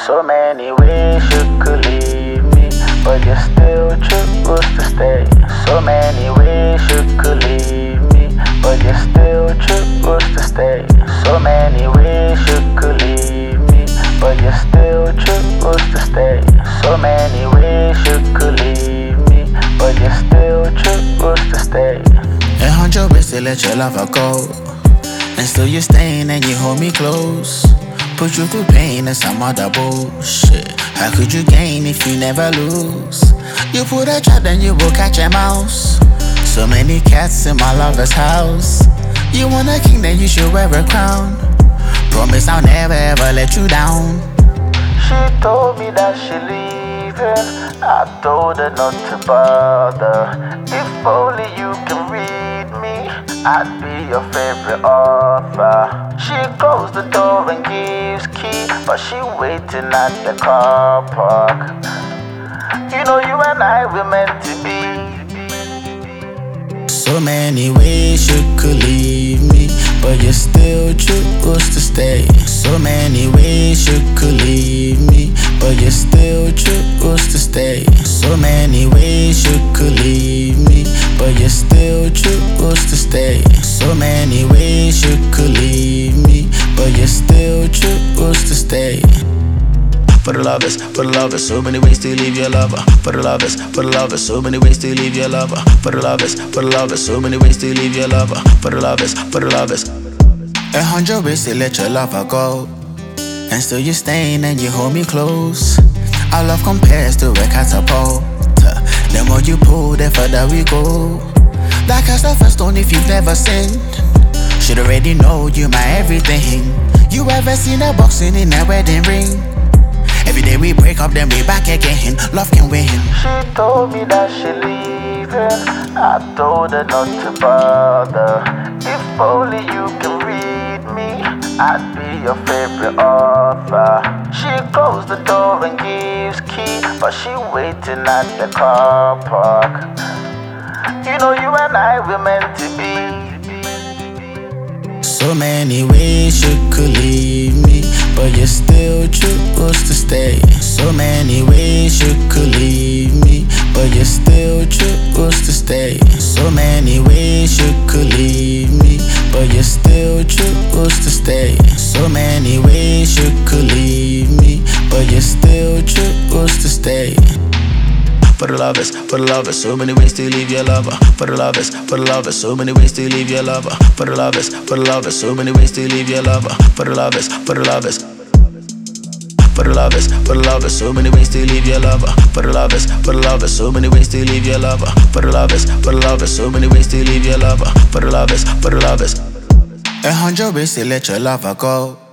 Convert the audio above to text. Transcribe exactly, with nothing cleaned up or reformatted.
So many ways you could leave me, but you still choose to stay. So many ways you could leave me, but you still choose to stay. So many ways you could leave me, but you still choose to stay. So many ways you could leave me, but you still choose to stay. A hundred ways to let your lover go, and still you're staying and you hold me close. Put you through pain and some other bullshit. How could you gain if you never lose? You put a trap, then you will catch a mouse. So many cats in my lover's house. You want a king, then you should wear a crown. Promise I'll never ever let you down. She told me that she leaving, I told her not to bother. If only you can read me, I'd be your favorite author. She closed the door and gives key, but she waiting at the car park. You know you and I were meant to be. So many ways you could leave me, but you still choose to stay. So many ways you could leave me, but you still choose to stay. So many ways you could leave me, but you still choose to stay. So many ways you could leave me, but you still choose to stay. For the lovers, for the lovers, so many ways to leave your lover. For the lovers, for the lovers, so many ways to leave your lover. For the lovers, for the lovers, so many ways to leave your lover. For the lovers, for the lovers. A hundred ways to let your lover go, and still you're staying and you hold me close. Our love compares to a catapult. The more you pull, the further we go. Like cast the first stone if you've never sinned. Should already know you my everything. You ever seen a boxing in a wedding ring? Every day we break up, then we back again. Love can win. She told me that she leaving, I told her not to bother. If only you can read me, I'd be your favorite author. She closed the door and gives key, but she waiting at the car park. You know you and I were meant to be. So many ways you could leave me, but you still choose to stay. So many ways you could leave me, but you still choose to stay. So many ways you could leave me, but you still choose to stay. So many ways you could leave me, but you still choose to stay. For the lovers, for the lovers, so many ways to leave your lover. For the lovers, for the lovers, so many ways to leave your lover. For the lovers, for the lovers, so many ways to leave your lover. For the lovers, for the lovers. For the lovers, for the lovers, so many ways to leave your lover. For the lovers, for the lovers, so many ways to leave your lover. For the lovers, for the lovers, so many ways to leave your lover. For the lovers, for the lovers. A hundred ways to let your lover go,